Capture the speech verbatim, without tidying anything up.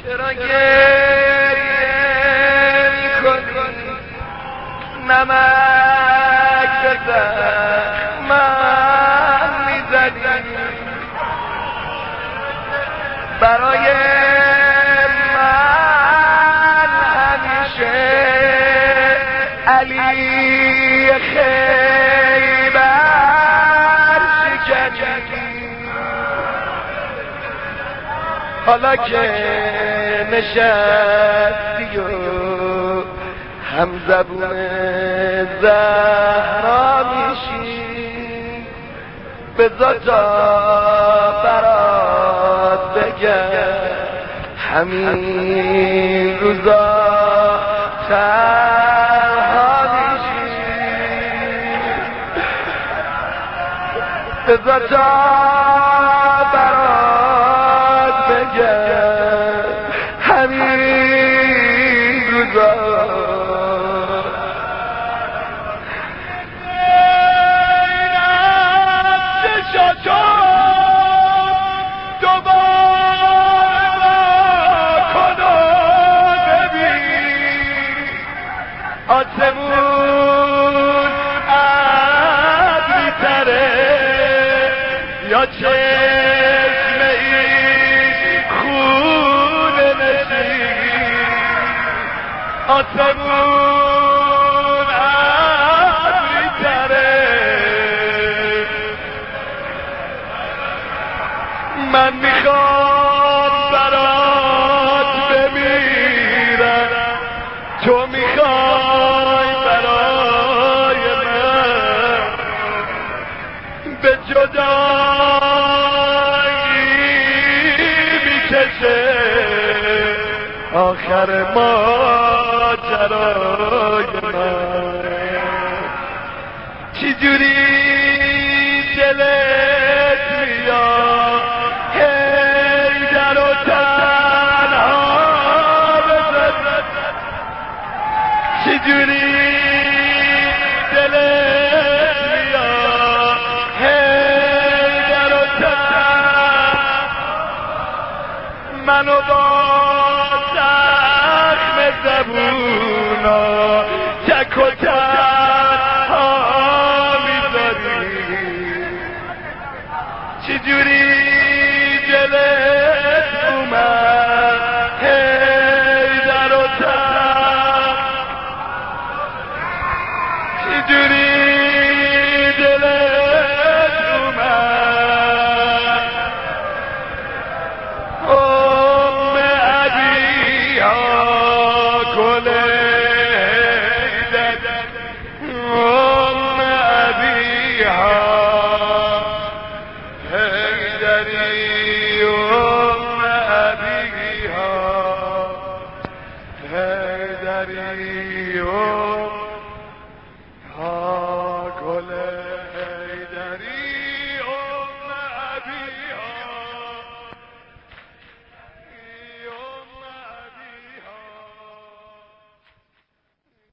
چرا گریه میکنی نمک به زخمم میزنی برای من همیشه علی خیبر شکنی حالا که نشستی و هم زبون زهرا میشی بذار تا برات بگم همین روزا تنها میشی بذار تا برات بگم همین روزا آسمون ابری تره یا چشمه ای خونه نشین آسمون ابری تره من میخوام برات بمیرم تو میخوای برای من به جدایی میکشه آخر ماجرای من چجوری دلت میاد هی در و تنها بزن چجوری دلت میاد هی در و تن منو با زخم زبونا تک و تنها میذاری چجوری دلت اومد هی در و تن چجوری دلت اومد ام عبیها گل هیدر ام عبیها هیدری ام عبیها هیدری